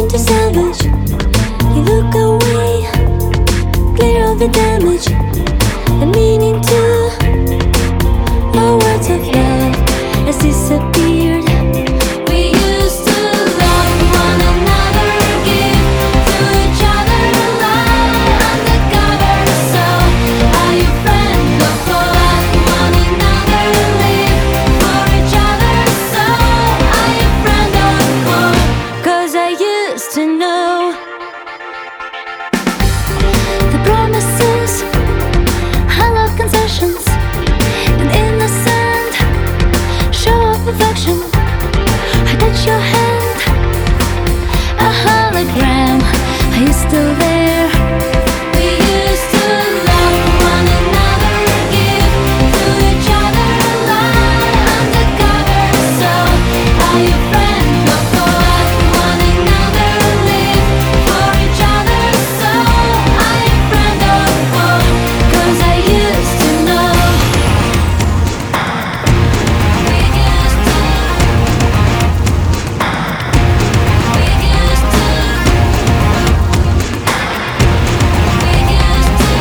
to salvage. You look away, clear of the damage. The meaning to our words of love has disappeared. We used to love one another, give to each other love undercover. So are you friend or foe? Love one another, live for each other. So are you friend or foe? 'Cause I used to know the promises, hollow concessions, and innocent show of affection. I touch your hand, a hologram. Are you still there? We used to love one another, give to each other love undercover. So are you friend or foe? Love one another, live for each other. So are you friend or foe? 'Cause I used to know. We used to. We used to. We used to.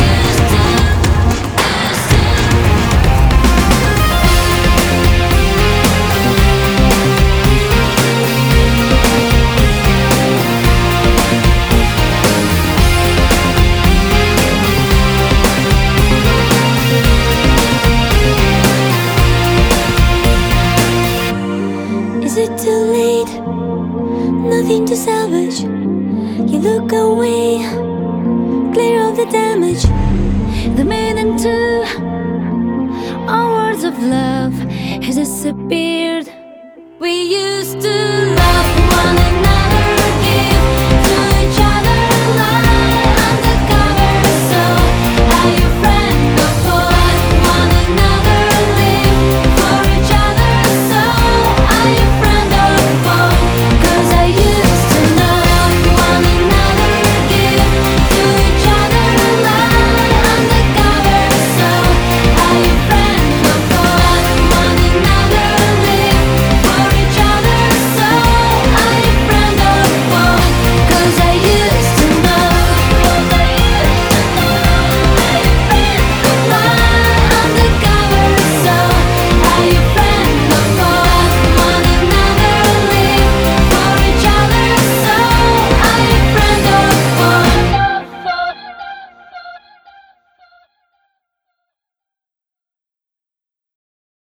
Is it too late? Nothing to salvage. You look away, clear of the damage. The meaning to our words of love has disappeared. We used to